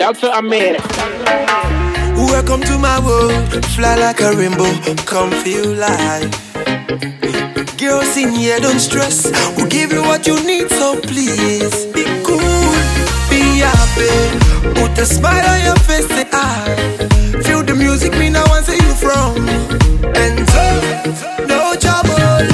Dr. Amir. Welcome to my world, fly like a rainbow, come feel life. Girls in here, don't stress, we'll give you what you need, so please be cool, be happy, put a smile on your face, say I feel the music, me now and say you from, and so, no trouble.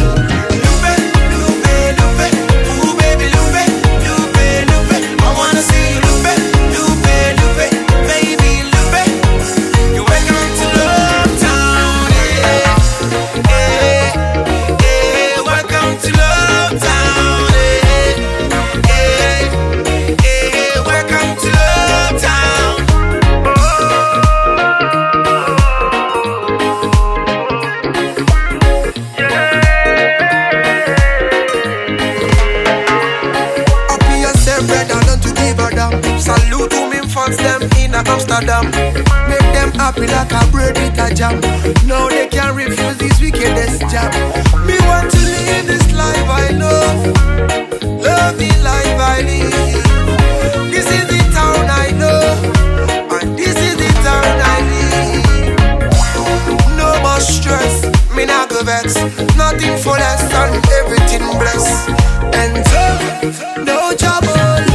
Amsterdam, make them happy like a bread with a jam. Now they can't refuse this wickedest jam. Me want to live this life I love the life I live. This is the town I know, and this is the town I live. No more stress, me not go vex. Nothing for less and everything blessed. And so, no trouble.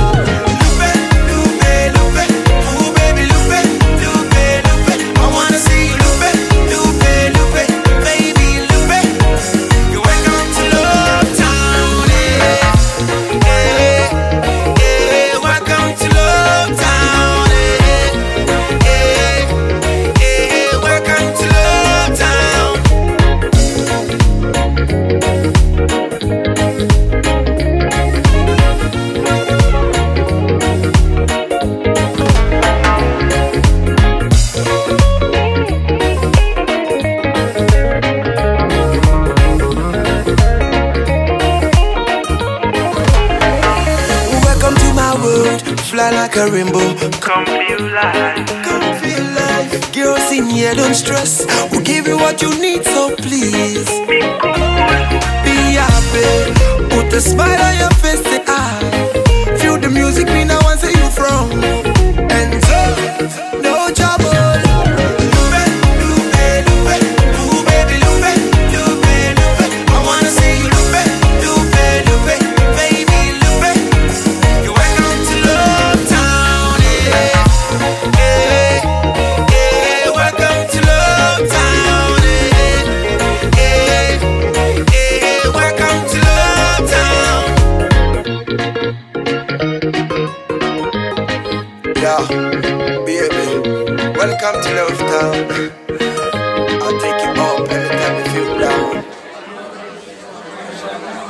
Fly like a rainbow, come feel life, come feel life. Girls in here, don't stress, we'll give you what you need, so please be cool, be happy, put a smile on your face, say I feel the music, me now and say you from, and so, no trouble. Yeah, baby, welcome to Love Town. I'll take you up anytime you feel down.